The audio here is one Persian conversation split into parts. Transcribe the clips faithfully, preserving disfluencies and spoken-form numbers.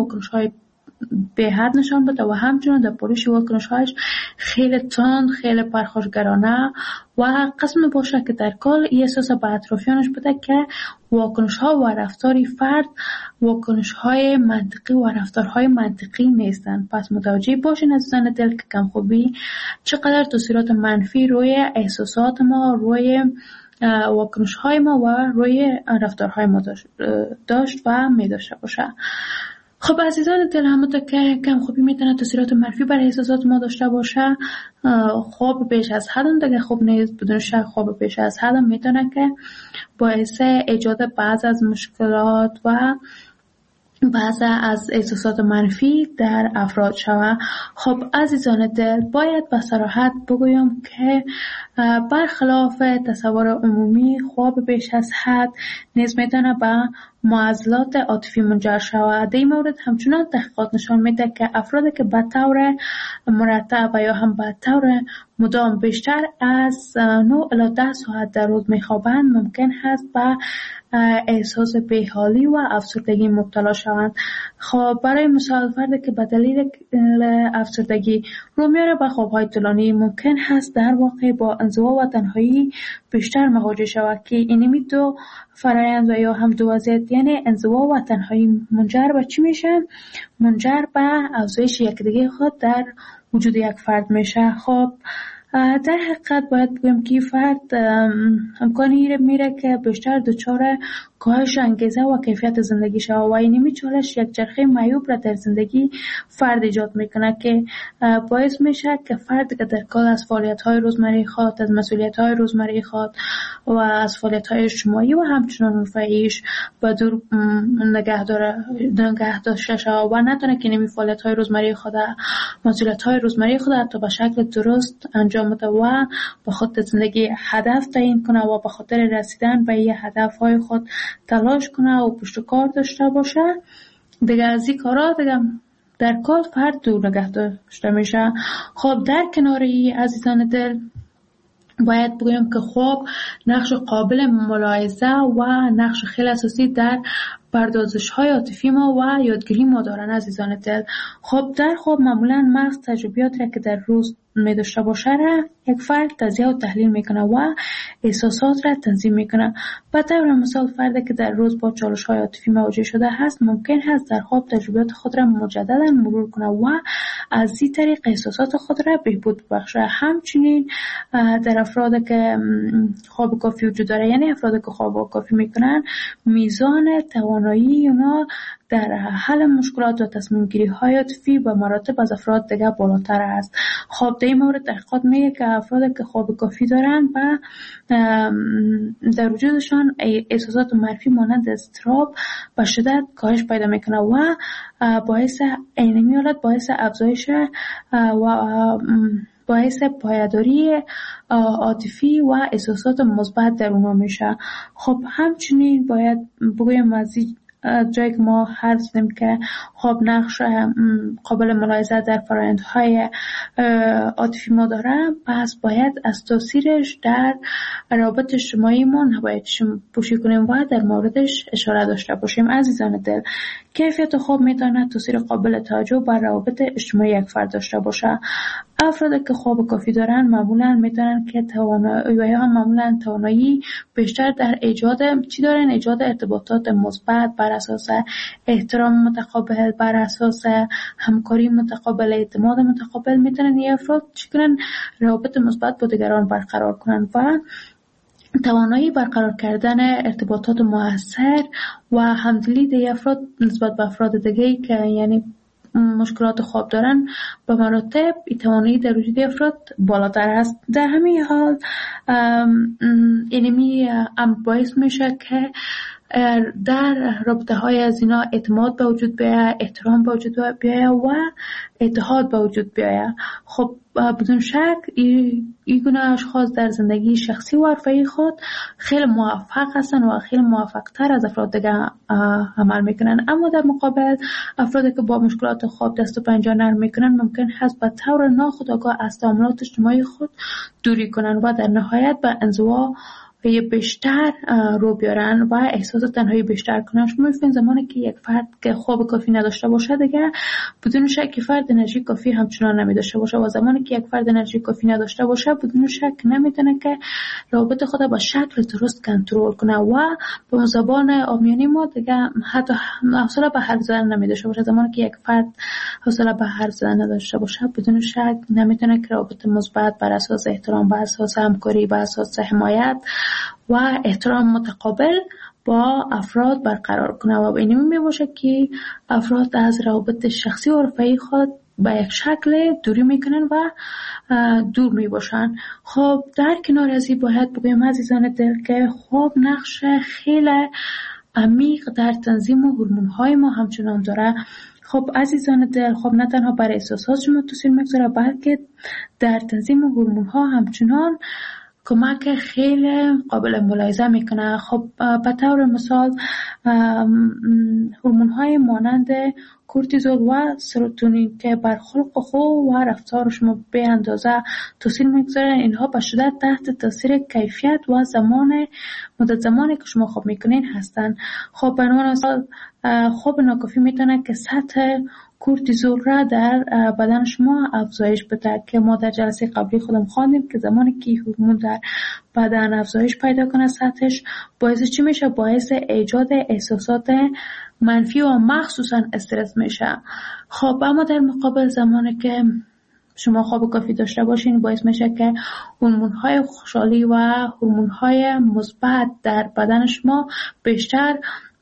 واکنش‌های به حد نشان بده و همچنین در پرش واکنش‌هایش خیلی تند، خیلی پرخاشگرانه و قسم باشه که در کل این احساس به اطرافیانش بده که واکنش‌ها و رفتاری فرد واکنش‌های منطقی و رفتارهای منطقی نیستند. پس متوجه باشین عزیزان دل که کمخوابی چقدر تاثیرات منفی روی احساسات ما، روی واکنش‌های ما و روی رفتارهای ما داشت و می داشته باشه. خب عزیزان دل، همونطور که کمخوابی میتونه تاثیرات منفی بر احساسات ما داشته باشه، خواب بیش از حد هم دیگه خوب نیست. بدون شک خواب بیش از حد هم میتونه که باعث ایجاد بعض از مشکلات و بعض از احساسات منفی در افراد شود. خب عزیزان دل، باید به صراحت بگویم که برخلاف تصور عمومی خواب بیش از حد نیز میتونه به معضلات عاطفی منجر شود. در این مورد همچنان تحقیقات نشان میده که افرادی که به طور مرتب و یا هم به طور مدام بیشتر از نه الی ده ساعت در روز میخوابند ممکن هست به احساس بیحالی و افسردگی مبتلا شوند. خب برای مثال فردی که به دلیل افسردگی رو میاره به خوابهای طولانی ممکن هست در واقع با انزوا و تنهایی بیشتر مواجه شود که اینمی دو فرایند و یا هم دو وضعیت، یعنی انزوا و تنهایی، منجر به چی میشه؟ منجر به افزایش یکدیگه خود در وجود یک فرد میشه. خب در حقیقت باید بگم که فرد امکانی میره که بیشتر دچار کاهش انگیزه و کیفیت زندگی شود و اینمی چالش یک چرخه معیوب را در زندگی فرد ایجاد میکنه که باعث میشه که فرد که در کل از فعالیت‌های روزمره خود، از مسئولیت‌های روزمره خود و از فعالیت‌های اجتماعی و همچنین رفاهیش به دور نگه داره نگه داشته شود و نتونه که اینمی فعالیت‌های روزمره خود، مسئولیت‌های روزمره خود حتی به شکل درست انجام بده و به خود زندگی هدف تعیین کنه و به خاطر رسیدن به این هدف‌های خود تلاش کنه و پشت کار داشته باشه. دیگه از این کارا دیگه در کل فرد دور نگه داشته میشه. خب در کنار این عزیزان دل باید بگویم که خواب نقش قابل ملاحظه و نقش خیلی اساسی در پردازش های عاطفی ما و یادگیری ما دارن عزیزان دل. خب در خواب معمولا مغز تجربیات را که در روز می داشته باشه را یک فرد تجزیه و تحلیل میکنه و احساسات را تنظیم میکنه. به طور مثال فردی که در روز با چالش های عاطفی مواجه شده هست ممکن هست در خواب تجربیات خود را مجددا مرور کنه و از این طریق احساسات خود را بهبود بخشه. همچنین در افرادی که خواب کافی وجود داره، یعنی افرادی که خواب کافی میکنن، میزان توانایی اونا در حل مشکلات و تصمیم گیری های عاطفی به مراتب از افراد دیگه بالاتر است. خب در این مورد تحقیقات میگه که افرادی که خواب کافی دارن و در وجودشان احساسات منفی مانند اضطراب به شدت کاهش پیدا میکنه و باعث اینمی حالت باعث افزایش و باعث پایداری عاطفی و احساسات مثبت در اونها میشه. خب همچنین باید بگویم از جایی که ما حرف زدیم که خب نقش قابل ملاحظه در فرآیندهای عاطفی ما داره، پس باید از تاثیرش در روابط اجتماعی ما نباید پوشی کنیم و در موردش اشاره داشته باشیم. عزیزان دل، کیفیت خواب میتونه تاثیر قابل توجه بر روابط اجتماعی یک فرد داشته باشه. افرادی که خواب کافی دارن معمولا میتونن که توانایی و یا معمولا توانایی بیشتر در ایجاد چی دارن؟ ایجاد ارتباطات مثبت بر اساس احترام متقابل، بر اساس همکاری متقابل، اعتماد متقابل. میتونن این افراد چی کنن؟ روابط مثبت با دیگران برقرار کنن و توانایی برقرار کردن ارتباطات مؤثر و همدلی دیگر افراد نسبت به افراد دیگه‌ای که یعنی مشکلات خواب دارن به مراتب توانایی در وجود افراد بالاتر است. در همین حال اینمی امر باعث میشه که در رابطه های از اینا اعتماد به وجود بیاید، احترام به وجود بیاید و اتحاد به وجود بیاید. خب بدون شک این گونه اشخاص در زندگی شخصی و حرفه‌ای خود خیلی موفق هستن و خیلی موفق تر از افراد دیگه عمل میکنن. اما در مقابل افرادی که با مشکلات خواب دست و پنجه نرم میکنن ممکن هست به طور ناخودآگاه از تعاملات اجتماعی خود دوری کنن و در نهایت به انزوا بیشتر رو بیارن و احساس تنهایی بیشتر کنن. شما می‌بینید زمانی که یک فرد که خواب کافی نداشته باشه دیگه بدون شک فرد انرژی کافی همچنان نمی‌داشته باشه و زمانی که یک فرد انرژی کافی نداشته باشه بدون شک نمی‌تونه که رابطه خود با شکل درست کنترل کنه و به زبان عامیانه ما دیگه حتی حوصله به حرف زدن نمی‌داشته باشه. زمانی که یک فرد حوصله به حرف زدن نداشته باشه بدون شک نمی‌تونه که رابطه مثبت بر اساس احترام، بر اساس همکاری، بر اساس حمایت و احترام متقابل با افراد برقرار کنه و اینمی می باشه که افراد از روابط شخصی و رفاهی خود به یک شکل دوری میکنن و دور می باشن. خب در کنار از این باید بگویم عزیزان دل که خواب نقش خیلی عمیق در تنظیم هورمون‌های ما همچنان داره. خب عزیزان دل، خب نه تنها برای احساسات شما تاثیر میگذاره بلکه در تنظیم هورمون‌ها همچنان کمک خیلی قابل ملاحظه میکنه. خب به طور مثال هورمون‌های مانند کورتیزول و سروتونین که بر خلق خو و رفتار شما به اندازه تاثیر میگذارن، اینها به شدت تحت تاثیر کیفیت و زمان مدت زمانی که شما خواب میکنین هستن. خب به عنوان مثال خواب ناکافی میتونه که سطح کورتیزول را در بدن شما افزایش بده که ما در جلسه قبلی خودم خواندیم که زمانی که هورمون در بدن افزایش پیدا کنه سطحش باعث چی میشه؟ باعث ایجاد احساسات منفی و مخصوصا استرس میشه. خب اما در مقابل زمانی که شما خواب کافی داشته باشین باعث میشه که هورمون‌های خوشحالی و هورمون‌های مثبت در بدن شما بیشتر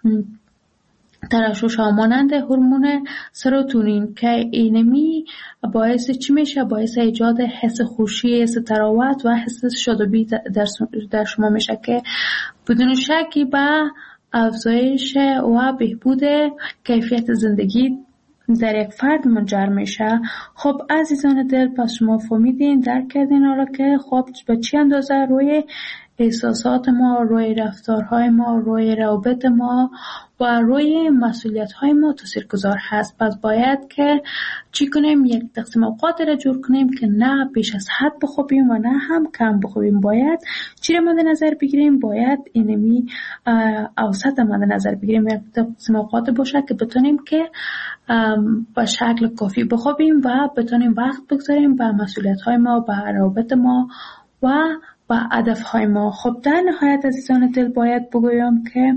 ترشح ها مانند هورمون سروتونین که اینمی باعث چی میشه؟ باعث ایجاد حس خوشی، حس تراوت و حس شادابی در شما میشه که بدون شکی به افزایش و بهبود کیفیت زندگی در یک فرد منجر میشه. خب عزیزان دل، پس شما فهمیدین، درک کردین حالا که خواب به چی اندازه روی احساسات ما، روی رفتارهای ما، روی روابط ما و روی مسئولیت‌های ما تاثیرگذار هست. پس باید که چی کنیم؟ یک تقسیم اوقات را جور کنیم که نه بیش از حد بخوابیم و نه هم کم بخوابیم. باید چی را مد نظر بگیریم؟ باید اینمی اوسط مد نظر بگیریم. یک تقسیم اوقات باشه که بتونیم که به شکل کافی بخوابیم و بتونیم وقت بگذاریم به مسئولیت‌های ما، به روابط ما و با هدف‌های ما. خب در نهایت عزیزان دل باید بگویم که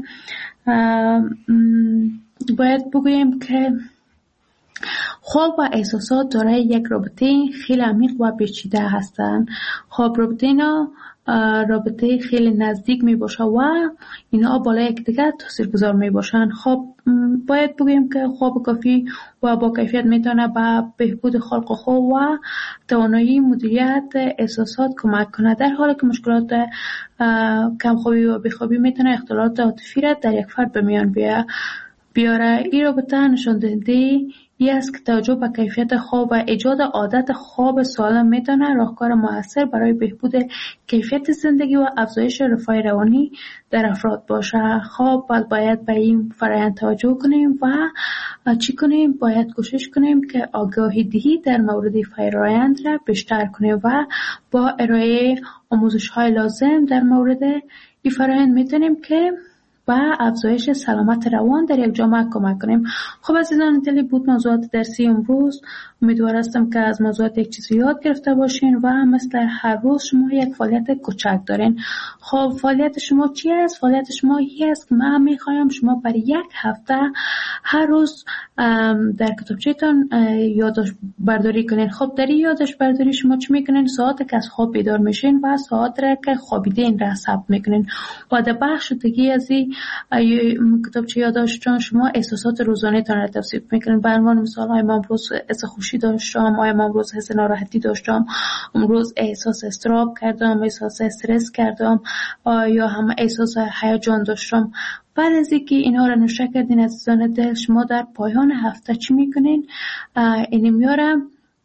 باید بگویم که خواب و احساسات دارای یک رابطه خیلی عمیق و پیچیده هستند. خب رابطه اینا رابطه خیلی نزدیک می باشه و اینا بالای یکدیگر تاثیرگذار می باشن. خب باید بگویم که خواب کافی و با کیفیت میتونه به بهبود خلق خو و توانایی مدیریت احساسات کمک کنه، در حالی که مشکلات کمخوابی و بیخوابی میتونه اختلالات عاطفی را در یک فرد به میان بیاره. این رابطه نشان دهنده ای است که توجه به کیفیت خواب و ایجاد عادت خواب سالم میتونه راهکار موثر برای بهبود کیفیت زندگی و افزایش رفاه روانی در افراد باشه. خب باید به این فرآیند توجه کنیم و چی کنیم؟ باید کوشش کنیم که آگاهی دهی در مورد فرآیند را بیشتر کنیم و با ارائه آموزش‌های لازم در مورد این فرآیند میتونیم که و افزایش سلامت روان در یک جامعه کمک کنیم. خب عزیزان دلی بود موضوعات درسی امروز. امیدوار هستم که از موضوعات یک چیزی یاد گرفته باشین و مثل هر روز شما یک فعالیت کوچک دارین. خب فعالیت شما چی است؟ فعالیت شما این است که من میخوایم شما برای یک هفته هر روز در کتابچه‌تان یادداشت برداری کنین. خب در این یادداشت برداری شما چی میکنین؟ ساعتی که از خواب بیدار میشین و ساعت را که خوابیدین را ثبت میکنین و در بخش دیگه از این کتابچه یادداشتتان شما احساسات روزانه تان را توصیف میکنین. به عنوان مثال های امروز حس خوشی داشتم، آیا امروز حس ناراحتی داشتم، امروز احساس اضطراب کردم، احساس استرس کردم، یا هم احساس هیجان داشتم. بعد از اینکه اینها را نوشته کردین عزیزان دل، شما در پایان هفته چی میکنین؟ این میارم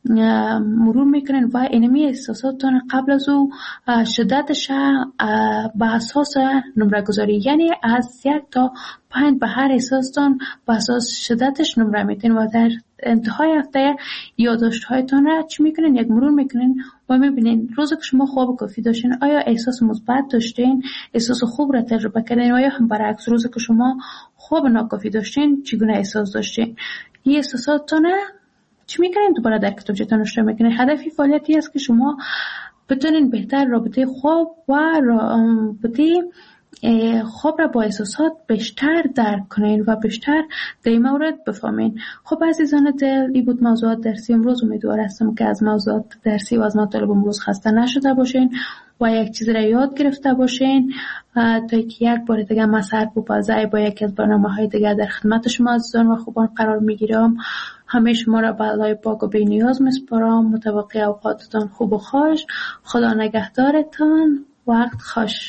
مرور میکنین و اینمی احساساتتان قبل از او شدتش به اساس نمره گذاری، یعنی از یک تا پنج به هر احساستان به اساس شدتش نمره میتین و در انتهای هفته یادداشت هایتان را چی میکنین؟ یک مرور میکنین و میبینین روزی که شما خواب کافی داشتین آیا احساس مثبت داشتین، احساس خوب را تجربه کردین، و یا هم برعکس روزی که شما خواب ناکافی داشتین چگونه احساس داشتین. این احساساتتان چی میکنین؟ دوباره در کتابچه‌تان نوشته میکنین. هدفی فعالیتی است که شما بتونین بهتر رابطه خواب و رابطه خواب را با احساسات بیشتر درک کنین و بیشتر در این مورد بفهمین. خب عزیزان دل، این بود موضوعات درسی امروز. امیدوار هستم که از موضوعات درسی و از مطالب امروز خسته نشده باشین و یک چیز را یاد گرفته باشین تا که یک بار دیگه من سر بپازه با یکی از برنامه‌های دیگه در خدمت شما عزیزان و خوبان قرار میگیرم. همه شما را به الله پاک و بی نیاز میسپارم. متوقع اوقاتتان خوب و خوش. خدا نگهدارتان. وقت خوش.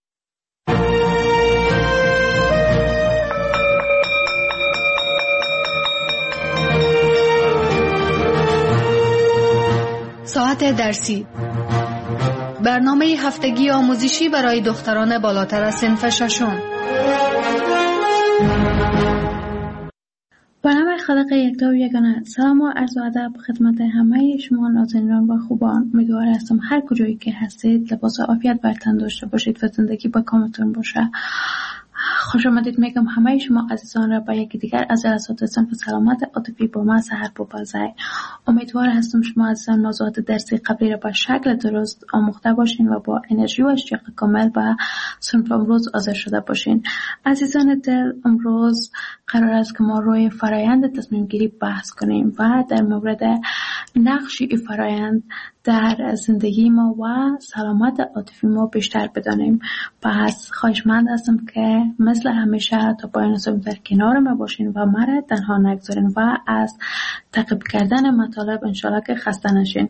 ساعت درسی، برنامه هفتگی آموزشی برای دختران بالاتر از صنف ششم. با نام خالق یکتا و یگانه، سلام و عرض و ادب خدمت همه شما نازنینان و خوبان. امیدوار هستم هر کجایی که هستید لباس عافیت بر تن داشته باشید و زندگی با کامتون باشه. خوش آمدید میگم همه شما عزیزان را با یکی دیگر از جلسات صنف سلامت عاطفی با من سحر بپازای. امیدوار هستم شما عزیزان موضوعات درسی قبلی را با شکل درست آموخته باشین و با انرژی و اشتیاق کامل به صنف امروز حاضر شده باشین. عزیزان دل، امروز قرار است که ما روی فرایند تصمیم گیری بحث کنیم و در مورد نقش این فرایند در زندگی ما و سلامت عاطفی ما بیشتر بدانیم. پس خواهشمند هستم که مثل همیشه تا پایان صحبت در کنار ما باشین و مرا تنها نگذارین و از تعقیب کردن مطالب انشالله که خسته نشین.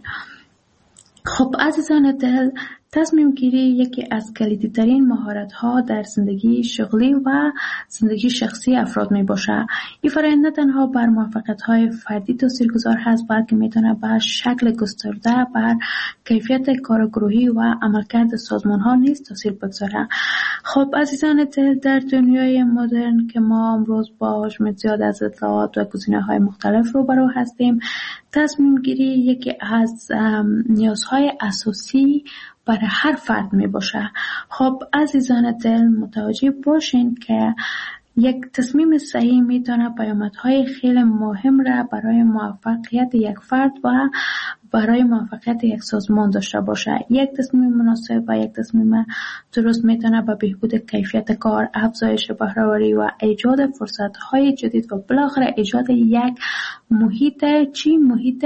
خب عزیزان دل، تصمیم گیری یکی از کلیدی ترین مهارت ها در زندگی شغلی و زندگی شخصی افراد می باشه. این فرآیند نه تنها بر موفقیت های فردی تاثیرگذار هست بلکه میتونه به شکل گسترده بر کیفیت کار گروهی و عملکرد سازمان ها نیز تاثیر بگذاره. خب عزیزان دل، در دنیای مدرن که ما امروز با حجم زیاد از اطلاعات و گزینه های مختلف روبرو هستیم، تصمیم گیری یکی از نیازهای اساسی برای هر فرد می باشه. خب عزیزان دل، متوجه باشین که یک تصمیم صحیح میتونه پیامدهای خیلی مهم را برای موفقیت یک فرد و برای موفقیت یک سازمان داشته باشه. یک تصمیم مناسب و یک تصمیم درست میتونه به بهبود کیفیت کار، افزایش بهره‌وری و ایجاد فرصت‌های جدید و بالاخره ایجاد یک محیط چی محیط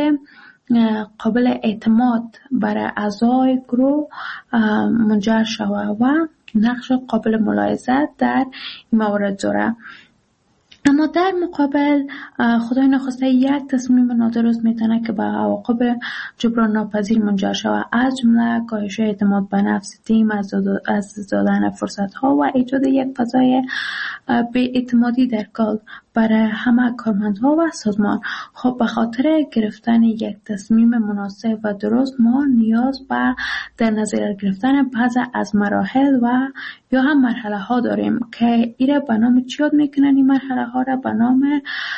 قابل اعتماد برای اعضای گروه منجر شود و نقش قابل ملاحظه در این مورد داره. اما در مقابل خدای نخواسته یک تصمیم نادرست میتونه که به عواقب جبران ناپذیر منجر شود، از جمله کاهش اعتماد به نفس تیم، از دادن فرصت ها و ایجاد یک فضای به اعتمادی در کار برای همه کارمندها و سازمان. خب به خاطر گرفتن یک تصمیم مناسب و درست ما نیاز به در نظر گرفتن بعض از مراحل و یا هم مرحله ها داریم که ایره به نام چی یاد میکنن؟ این مرحله ها را به نام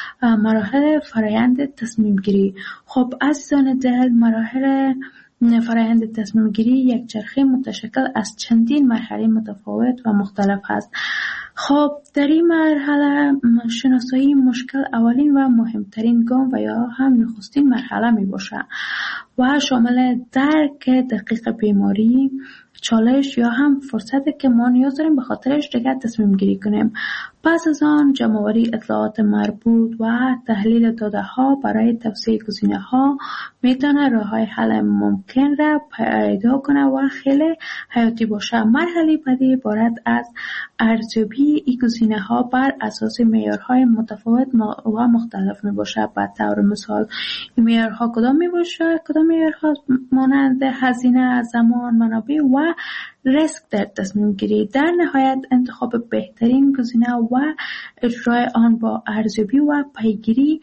مراحل فرایند تصمیم گیری. خب عزیزان دل، مراحل فرایند تصمیم گیری یک چرخه متشکل از چندین مرحله متفاوت و مختلف هست. خب در این مرحله شناسایی مشکل اولین و مهمترین گام و یا هم نخستین مرحله می باشه و شامل درک دقیق بیماری، چالش یا هم فرصتی که ما نیاز داریم به خاطرش دیگه تصمیم گیری کنیم. پس از آن جمع‌آوری اطلاعات مربوط و تحلیل داده ها برای توسعه گزینه ها میتونه راه های حل ممکن را پیدا کنه و خیلی حیاتی باشه. مرحله بعدی عبارت از ارزیابی این گزینه ها بر اساس معیارهای متفاوت و مختلف می باشه. به طور مثال این معیارها کدام می باشه؟ کدام معیارها مانند هزینه، زمان، منابع و ریسک در تصمیم گیری. در نهایت انتخاب بهترین گزینه و اجرای آن با ارزیابی و پیگیری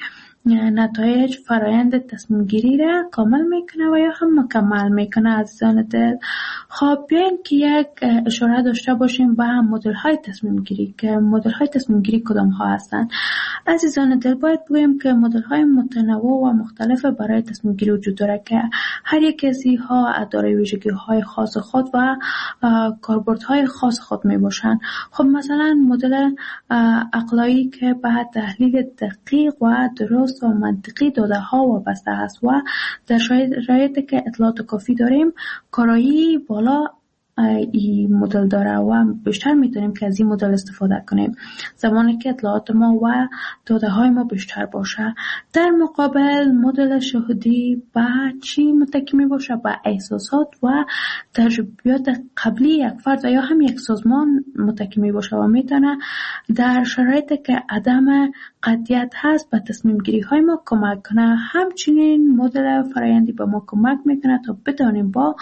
نتایج فرایند تصمیم گیری را کامل میکنه و یا هم مکمل میکنه عزیزان دل. خب بیاین که یک اشاره داشته باشیم به مدل های تصمیم گیری که مدل های تصمیم گیری کدام ها هستند. عزیزان دل باید بگویم که مدل های متنوع و مختلف برای تصمیم گیری وجود داره که هر یک از اینها دارای ویژگی های خاص خود و کاربردهای خاص خود می باشند. خب مثلا مدل عقلایی که به تحلیل دقیق و درست و منطقی داده ها وابسته است و در شرایطی که اطلاعات کافی داریم کارایی بالا این مدل داره و بیشتر میتونیم که از این مدل استفاده کنیم زمانی که اطلاعات ما و داده های ما بیشتر باشه. در مقابل مدل شهودی به چی متکی می باشه؟ به احساسات و تجربیات قبلی یک فرد و یا هم یک سازمان متکی می باشه و میتونه در شرایطی که عدم قطعیت هست به تصمیم گیری های ما کمک کنه. همچنین مدل فرآیندی به ما کمک میکنه تا بتونیم با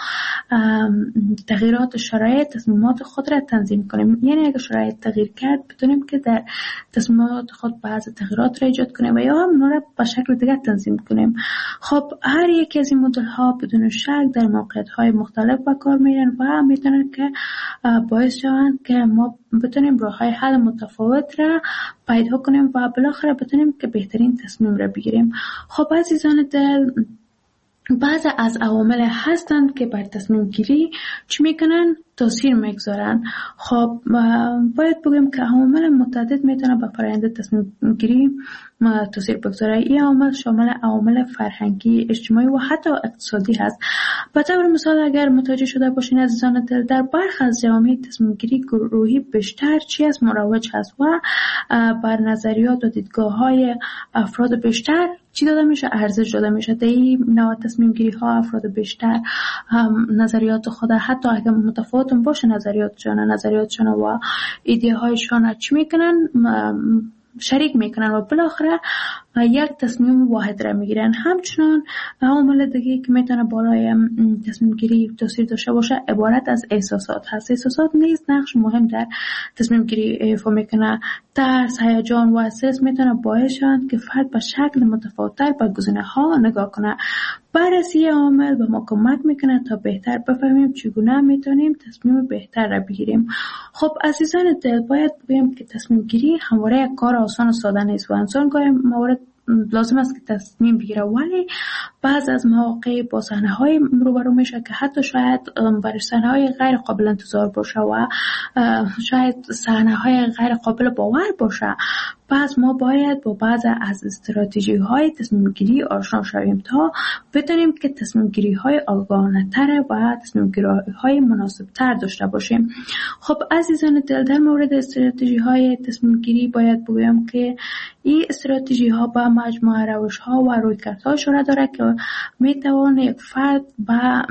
تغییرات شرایط تصمیمات خود را تنظیم کنیم. یعنی اگر شرایط تغییر کرد بتونیم که در تصمیمات خود بعض تغییرات را ایجاد کنیم و یا هم اونها را به شکل دیگر تنظیم کنیم. خب هر یک از این مدل ها بدون شک در موقعیت های مختلف به کار میرن و میتونن که باعث شوند که ما بتونیم راه های حل متفاوت را پیدا کنیم و بالاخره بتونیم که بهترین تصمیم را بگیریم. خب عزیزان دل بعض از عوامل هستند که بر تصمیم گیری چی میکنن؟ تاثیر میگذارن. خب باید بگیم که عوامل متعدد میتونه به فرآیند تصمیم گیری تاثیر بگذاره. این عوامل شامل عوامل فرهنگی، اجتماعی و حتی اقتصادی هست. به طور مثال اگر متوجه شده باشین عزیزان دل در برخی از جوامع تصمیم گیری گروهی بیشتر چی از مروج هست و بر نظریات و دیدگاه های افراد بیشتر چی داده میشه؟ ارزش داده میشه. در این نوع تصمیم گیری ها افراد بیشتر نظریات خود حتی اگر متفاوت باشه نظریاتشان نظریاتشان و ایده هایشان چی میکنن؟ شریک میکنن و بالاخره یک تصمیم واحد را میگیرن. همچنان عامل دیگه که میتونه برای تصمیم گیری تاثیر داشته باشه عبارت از احساسات هست. احساسات نیز نقش مهم در تصمیم گیری ایفا میکنه. ترس، هیجان و استرس میتونه باعث شوند که فرد به شکل متفاوت‌تر به گزینه ها نگاه کنه. بررسی عامل به ما کمک میکنه تا بهتر بفهمیم چگونه میتونیم تصمیم بهتر را بگیریم. خب عزیزان دل باید بگیم که تصمیم گیری همواره یک کار آسان و ساده نیست و انسان گاهی موارد لازم است که تصمیم بگیره ولی بعض از مواقع با صحنه‌های روبرو میشه که حتی شاید برای صحنه‌های غیر قابل انتظار باشه و شاید صحنه‌های غیر قابل باور باشه. پس ما باید با بعض از استراتژی‌های تصمیم گیری آشنا شویم تا بتونیم که تصمیم گیری‌های آگاهانه‌تر و تصمیم گیری‌های مناسب‌تر داشته باشیم. خب عزیزان دل در مورد استراتژی‌های تصمیم گیری باید بگویم که این استراتژی‌ها با مجموعه روش‌ها و رویکردها اشاره داره که میتوان یک فرد با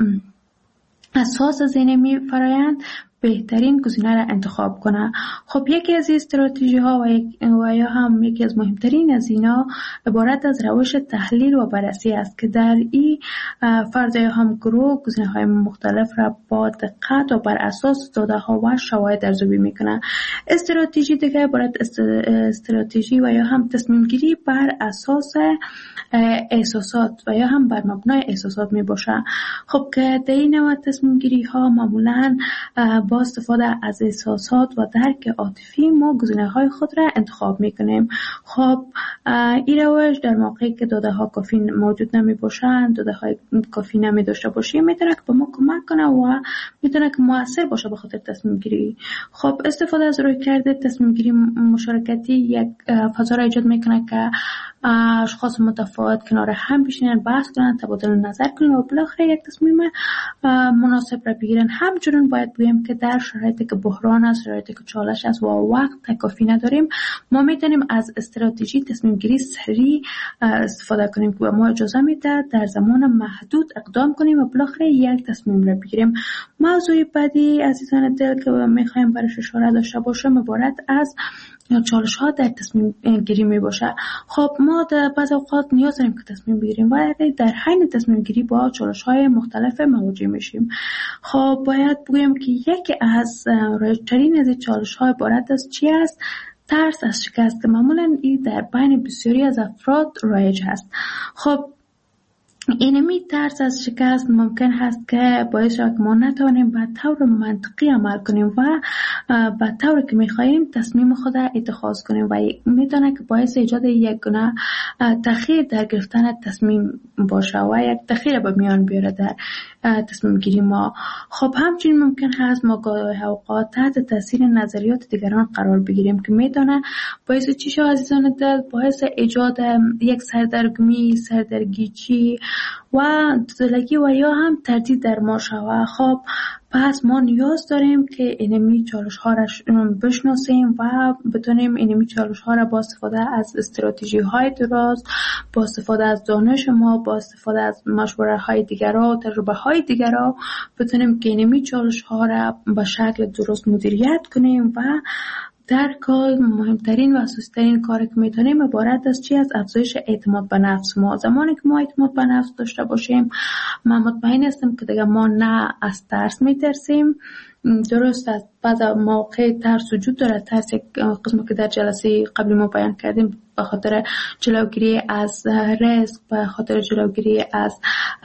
اساس ذهنی فرآیند بهترین گزینه را انتخاب کنه. خب یکی از این استراتژی ها و, یک و یا هم یکی از مهمترین از اینا عبارت از روش تحلیل و بررسی است که در این فرد یا هم گروه گزینه های مختلف را با دقت و بر اساس داده ها و شواهد ارزیابی میکنه. استراتژی دیگه عبارت استراتژی و یا هم تصمیم گیری بر اساس احساسات و یا هم بر مبنای احساسات می باشه. خب که در این نوع تصمیم گیری ها معمولاً با استفاده از احساسات و درک عاطفی ما گزینه‌های خود را انتخاب می‌کنیم. خب این روش در موقعی که داده ها کافی موجود نمی باشند، داده های کافی نمی داشته باشیم میتونه که به ما کمک کنه و میتونه که مؤثر باشه به خاطر تصمیم گیری. خب استفاده از رویکرد تصمیم گیری مشارکتی یک فضا را ایجاد میکنه که اشخاص متفاوت کنار هم بشینن، بحث کنن، تبادل نظر کنن و بالاخره یک تصمیم مناسب را بگیرن. همچنین باید بگیم که در شرایطی که بحران است، شرایطی که چالش است و وقت کافی نداریم، ما میتونیم از استراتژی تصمیم گیری سریع استفاده کنیم که ما اجازه میده در زمان محدود اقدام کنیم و بالاخره یک تصمیم را بگیریم. موضوع بعدی عزیزان دل که میخوایم برش اشاره داشته باشم عبارت از چالش ها در تصمیم گیری می باشه. خب ما در بعض اوقات نیاز داریم که تصمیم بگیریم ولی در حین تصمیم گیری با چالش های مختلف مواجه میشیم. خب باید بگویم که یکی از رایج‌ترین از چالش ها عبارت از چی است؟ ترس از شکست که معمولا این در بین بسیاری از افراد رایج هست. خب اینمی ترس از شکست ممکن هست که باعث شود که ما نتوانیم به طور منطقی عمل کنیم و به طوری که میخواهیم تصمیم خود اتخاذ کنیم و میتونه که باعث ایجاد یک گونه تأخیر در گرفتن تصمیم باشه و یک تأخیر به میان بیاره در تصمیم گیری ما. خب همچنین ممکن هست ما گاهی اوقات تحت تاثیر نظریات دیگران قرار بگیریم که میتونه باعث چی شود عزیزان دل؟ باعث ایجاد یک سردرگمی، سردرگیچی و دلگی و یا هم تردید در ما شود. خب پس ما نیاز داریم که اینمی چالش ها را بشناسیم و بتونیم اینمی چالش ها را با استفاده از استراتژی های درست، با استفاده از دانش ما، با استفاده از مشوره های دیگران و تجربه های دیگران بتونیم که اینمی چالش ها را به شکل درست مدیریت کنیم و در کار مهمترین و اساسی‌ترین کاری که می‌تونیم عبارت از چی؟ از افزایش اعتماد به نفس ما. زمانی که ما اعتماد به نفس داشته باشیم، من مطمئن هستم که دیگه ما نه از ترس می‌ترسیم. درست است بعض موقع ترس وجود داره، ترس یک قسمی که در جلسه قبلی ما بیان کردیم به خاطر جلوگیری از ریسک، به خاطر جلوگیری از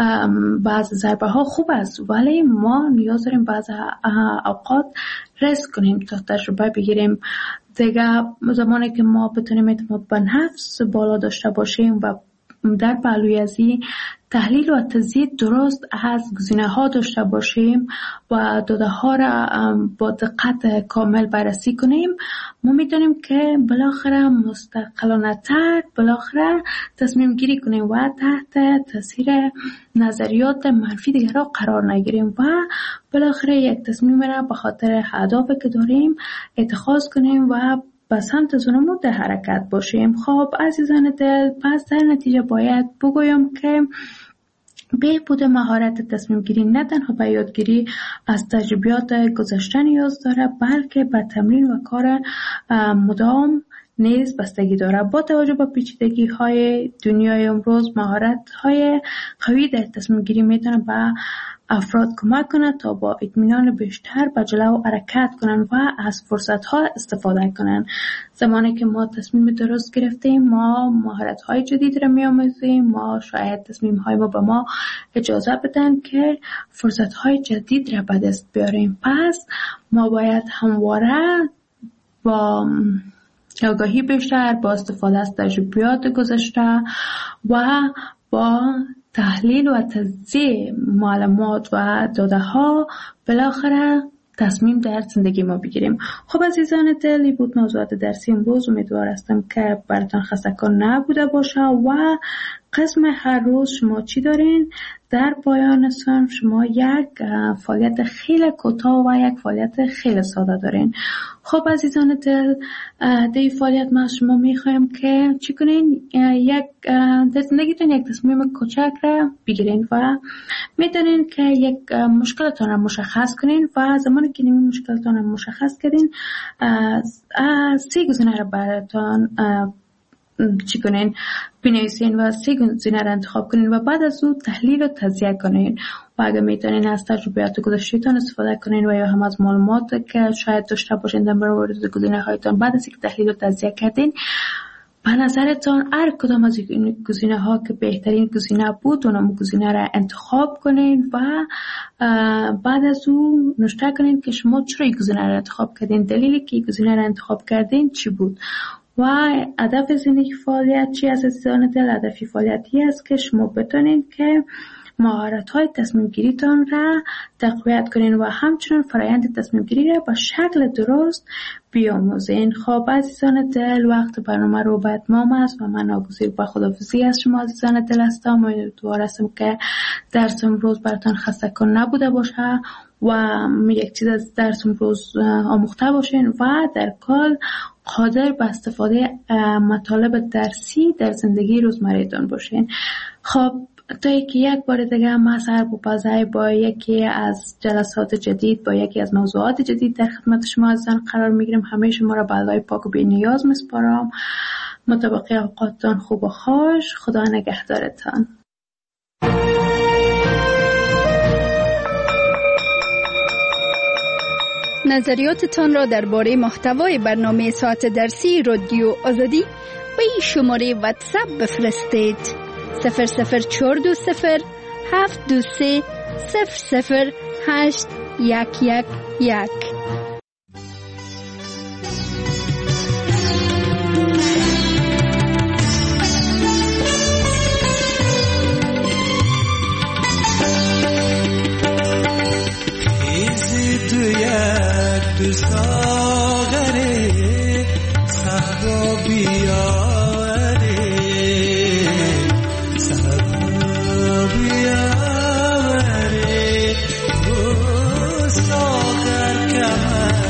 بعض ضربه ها خوب است، ولی ما نیاز داریم بعض اوقات ریسک کنیم تا تجربه بگیریم. دیگه زمانی که ما بتونیم اعتماد به نفس بالا داشته باشیم و در پهلوی از این تحلیل و تزیید درست از گزینه ها داشته باشیم و داده ها را با دقت کامل بررسی کنیم، ما میتونیم که بالاخره مستقلانه تر بالاخره تصمیم گیری کنیم و تحت تاثیر نظریات منفی دیگر را قرار نگیریم و بالاخره یک تصمیم را به خاطر اهدافی که داریم اتخاذ کنیم و به سمت زنمون در حرکت باشیم. خب عزیزان دل، پس در نتیجه باید بگویم که بهبود مهارت تصمیم گیری نه تنها به یادگیری از تجربیات گذشته نیاز داره، بلکه به تمرین و کار مدام نیز بستگی داره. با توجه به پیچیدگی های دنیای امروز، مهارت های قوی در تصمیم گیری میتونه به افراد کمک کنه تا با اطمینان بیشتر به جلو حرکت کنن و از فرصت ها استفاده کنن. زمانی که ما تصمیم درست گرفتیم، ما مهارت های جدید را می‌آموزیم، ما شاید تصمیم های ما به ما اجازه بدن که فرصت های جدید را به دست بیاریم. پس ما باید همواره با آگاهی بیشتر، با استفاده از تجربیات گذشته و با تحلیل و تجزیه معلومات و داده ها بالاخره تصمیم در زندگی ما بگیریم. خب عزیزان دل، بود موضوعات درسی امروز. امیدوار هستم که براتون خسته‌کن نبوده باشه و قسم هر روز شما چی دارین؟ در پایان سال شما یک فعالیت خیلی کوتاه و یک فعالیت خیلی ساده دارین. خب عزیزان دل، در فعالیت ما شما میخوایم که چی کنین؟ یک در زندگیتون یک تصمیم کوچک را بگیرین و میتونین که یک مشکلتون را مشخص کنین و زمانی که این مشکلتون را مشخص کردین، سه گزینه را براتون چی کنین؟ بنویسین و سه گزینه را انتخاب کنین و بعد از اون تحلیل و تجزیه کنین و اگه میتونین از تجربیات گذشته‌تون استفاده کنین و یا هم از معلومات که شاید داشته باشین در مورد گزینه هایتون. بعد از اینکه تحلیل و تجزیه کردین، به نظرتان هر کدام از این گزینه ها که بهترین گزینه بود اونم گزینه را انتخاب کنین و بعد از اون نوشته کنین که شما چرا این گزینه را انتخاب کردین، دلیلی که این گزینه را انتخاب کردین چی بود و هدف زندگی فعالیت چی است. عزیزان دل، هدفی فعالیتی است که شما بتونین که مهارت‌های تصمیم گیریتان را تقویت کنین و همچنین فرایند تصمیم گیری را به شکل درست بیاموزین. خب عزیزان دل، وقت برنامه رو به اتمام است و من ناگزیر به خداحافظی از شما عزیزان دل هستم. امیدوار هستم که درس امروز براتون خسته‌کن نبوده باشه و یک چیز از درس امروز آموخته باشین و در کل قادر به استفاده مطالب درسی در زندگی روزمره‌تان باشین. خب تا یکی یک بار دیگه ما سر بپزای با یکی از جلسات جدید، با یکی از موضوعات جدید در خدمت شما عزیزان قرار میگیریم. همه شما را به الله پاک و بی نیاز میسپارم. مطابق اوقاتتان خوب و خوش. خدا نگهدارتان. نظریاتتان را درباره محتوای برنامه ساعت درسی رادیو آزادی به این شماره واتساپ بفرستید. صفر صفر چهار دو صفر هفت دو سه صفر صفر هشت یک یک یک. تو ساغره صحرا بیاره صحرا بیاره او ساغر کمر